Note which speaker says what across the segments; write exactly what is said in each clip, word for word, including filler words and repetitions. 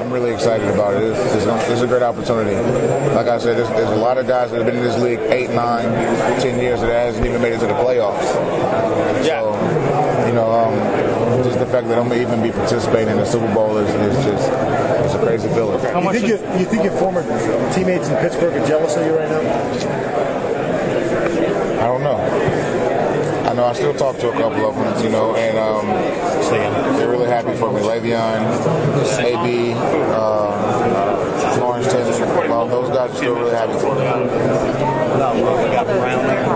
Speaker 1: I'm really excited about it. It's, it's, it's a great opportunity. Like I said, there's, there's a lot of guys that have been in this league eight, nine, ten years that hasn't even made it to the playoffs.
Speaker 2: Yeah.
Speaker 1: So, you know, um, just the fact that I'm going to even be participating in the Super Bowl is, is just it's a crazy feeling.
Speaker 3: How much you, think you, you think your former teammates in Pittsburgh are jealous of you right now?
Speaker 1: I don't know. I know I still talk to a couple of them, you know, and um, they're really happy for me. Le'Veon, A B, uh, Lawrence Taylor, uh, those guys are still really happy for me.
Speaker 4: We got Brown there.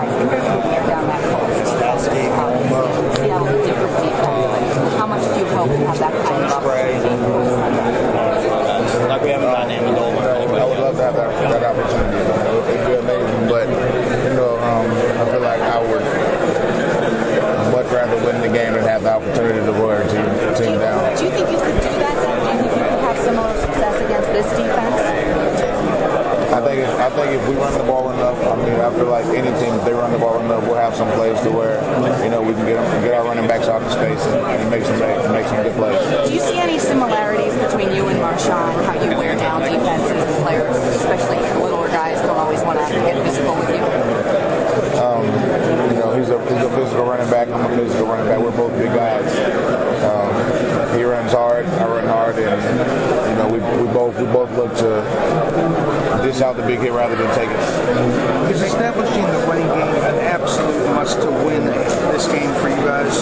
Speaker 4: How much do you hope to have that kind of opportunity?
Speaker 2: Like we haven't gotten in the goal line.
Speaker 1: I would love to have that, that opportunity. You know, it'd be amazing, but you know, um, I feel like I would much rather win the game than have the opportunity to wear a team, team down.
Speaker 4: Do you think you could do that? Do you think you could have similar success against this defense?
Speaker 1: I think if, I think if we run the ball enough, I mean, I feel like any team, if they run the ball enough, we'll have some plays to where, you know, we can get them, get our running backs out of space and, and make some make some good plays.
Speaker 4: Do you see any similarities between you and Marshawn, how you wear down defenses and players, especially the littler guys don't always want to get physical with you?
Speaker 1: Um, you know, he's a he's a physical running back. I'm a physical running back. We're both big guys. Um, he runs hard. I run hard, and you know, we we both we both look to dish out the big hit rather than take it.
Speaker 5: Is establishing the running game an absolute must to win this game for you guys?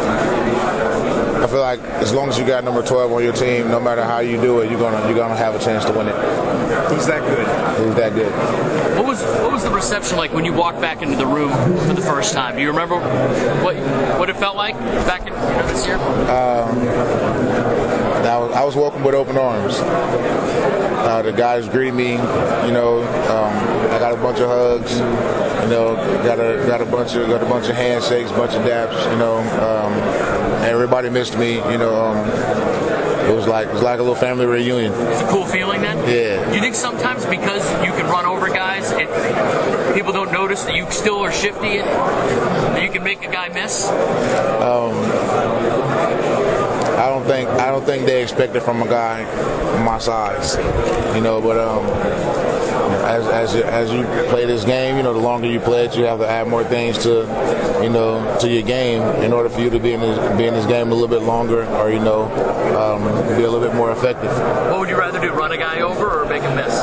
Speaker 1: I feel like as long as you got number twelve on your team, no matter how you do it, you're gonna you're gonna have a chance to win it.
Speaker 5: He's that good.
Speaker 1: He's that good.
Speaker 6: What was what was the reception like when you walked back into the room for the first time? Do you remember what what it felt like back in you know, this year?
Speaker 1: Um, I was, I was welcomed with open arms. Uh, the guys greeted me. You know, um, I got a bunch of hugs. You know, got a got a bunch of got a bunch of handshakes, bunch of daps. You know, um, everybody missed me. You know. Um, It was like it was like a little family reunion.
Speaker 6: It's a cool feeling then?
Speaker 1: Yeah.
Speaker 6: Do you think sometimes because you can run over guys, it, people don't notice that you still are shifty and that you can make a guy miss?
Speaker 1: Um, I don't think I don't think they expect it from a guy my size, you know. But um, as as you, as you play this game, you know, the longer you play it, you have to add more things to, you know, to your game in order for you to be in this, be in this game a little bit longer, or you know, um, be a little bit more effective.
Speaker 6: What would you rather do, run a guy over or make him miss?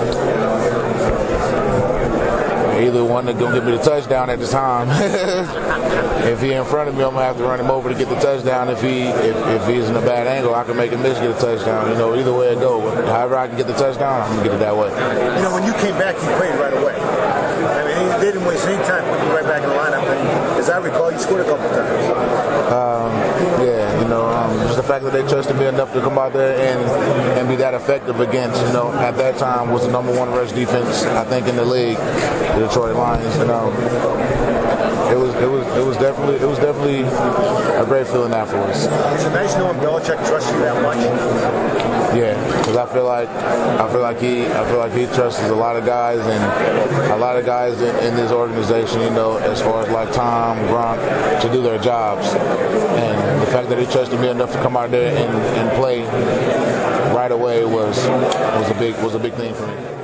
Speaker 1: Either one that's gonna give me the touchdown at the time. If he's in front of me, I'm gonna have to run him over to get the touchdown. If he if, if he's in a bad angle, I can make him miss, get a touchdown. You know, either way it goes. However I can get the touchdown, I'm gonna get it that way.
Speaker 3: You know, when you came back, you played right away. I mean, they didn't waste any time putting you right back in the lineup. And as I recall, you scored a couple times.
Speaker 1: Um, yeah, you know, um, just the fact that they trusted me enough to come out there and and be that effective against, you know, at that time was the number one rush defense I think in the league, the Detroit Lions, and um, it was it was it was definitely it was definitely a great feeling afterwards.
Speaker 3: It's nice knowing Belichick trusts you that much.
Speaker 1: Yeah, because I feel like I feel like he I feel like he trusts a lot of guys and a lot of guys in, in this organization, you know, as far as like Tom, Gronk, to do their jobs, and the fact that he trusted me enough to come out there and, and play right away was was a big was a big thing for me.